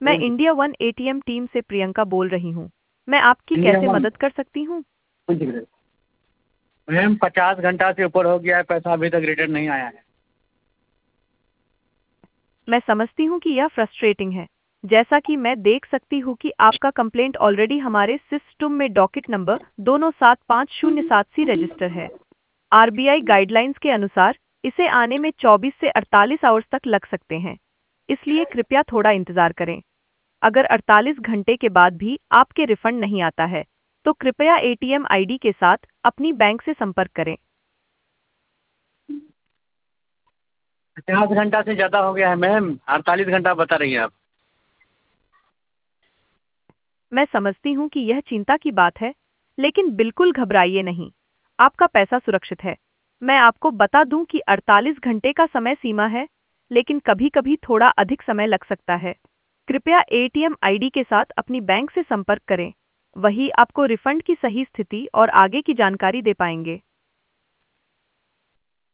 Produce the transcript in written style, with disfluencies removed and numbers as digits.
मैं India one ATM team से प्रियंका बोल रही हूँ। मैं आपकी इंडिया कैसे वन मदद कर सकती हूँ? मैम 50 घंटा से ऊपर हो गया है, पैसा अभी तक रिटर्न नहीं आया है। मैं समझती हूँ कि यह फ्रस्ट्रेटिंग है। जैसा कि मैं देख सकती हूँ कि आपका कंप्लेंट ऑलरेडी हमारे सिस्टम में डॉकेट नंबर 275007 सी रजिस्टर है। आरबीआई गाइडलाइंस के अनुसार इसे आने में 24 से 48 आवर्स तक लग सकते हैं। इसलिए कृपया थोड़ा इंतजार करें। अगर 48 घंटे के बाद भी आपके रिफंड नहीं आता है, तो कृपया एटीएम आईडी के साथ अपनी बैंक से संपर्क करें। 50 घंटा से ज़्यादा हो गया है मैम, 48 घंटा बता रही हैं आप। मैं समझती हूँ कि यह चिंता की बात है, लेकिन बिल्कुल घबराइए नहीं। आपका पैसा सुरक्षित है। मैं आपको बता दूं कि 48 घंटे का समय सीमा है, लेकिन कभी-कभी थोड़ा अधिक समय लग सकता है। कृपया एटीएम आईडी के साथ अपनी बैंक से संपर्क करें। वही आपको रिफंड की सही स्थिति और आगे की जानकारी दे पाएंगे।